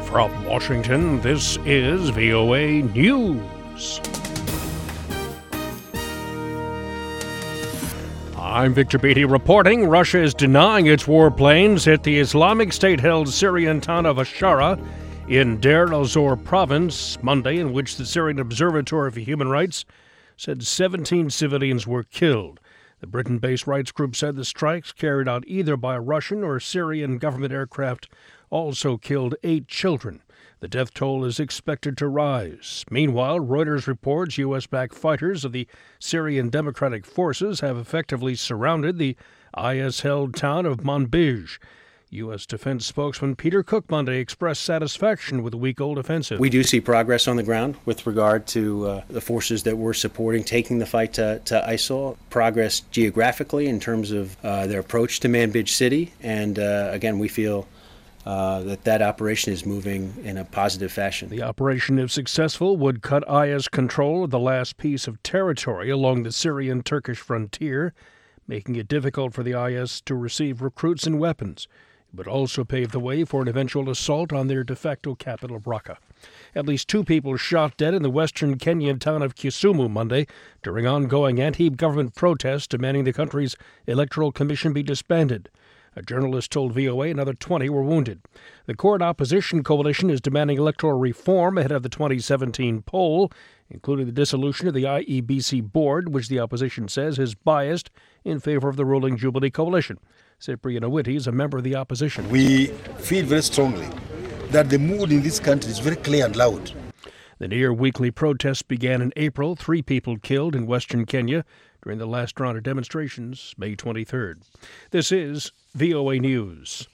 From Washington, this is VOA News. I'm Victor Beatty reporting. Russia is denying its warplanes hit the Islamic State-held Syrian town of Ashara in Deir el-Zor province Monday, in which the Syrian Observatory for Human Rights said 17 civilians were killed. The Britain-based rights group said the strikes, carried out either by Russian or Syrian government aircraft, also killed 8 children. The death toll is expected to rise. Meanwhile, Reuters reports U.S.-backed fighters of the Syrian Democratic Forces have effectively surrounded the IS-held town of Manbij. U.S. Defense spokesman Peter Cook Monday expressed satisfaction with the week-old offensive. We do see progress on the ground with regard to the forces that we're supporting taking the fight to ISIL. Progress geographically in terms of their approach to Manbij City. And again, we feel that operation is moving in a positive fashion. The operation, if successful, would cut IS control of the last piece of territory along the Syrian-Turkish frontier, making it difficult for the IS to receive recruits and weapons. It would also pave the way for an eventual assault on their de facto capital, Raqqa. At least 2 people shot dead in the western Kenyan town of Kisumu Monday during ongoing anti-government protests demanding the country's electoral commission be disbanded. A journalist told VOA another 20 were wounded. The court opposition coalition is demanding electoral reform ahead of the 2017 poll, including the dissolution of the IEBC board, which the opposition says is biased in favor of the ruling Jubilee coalition. Cyprian Owiti is a member of the opposition. We feel very strongly that the mood in this country is very clear and loud. The near-weekly protests began in April. 3 people killed in western Kenya during the last round of demonstrations, May 23rd. This is VOA News.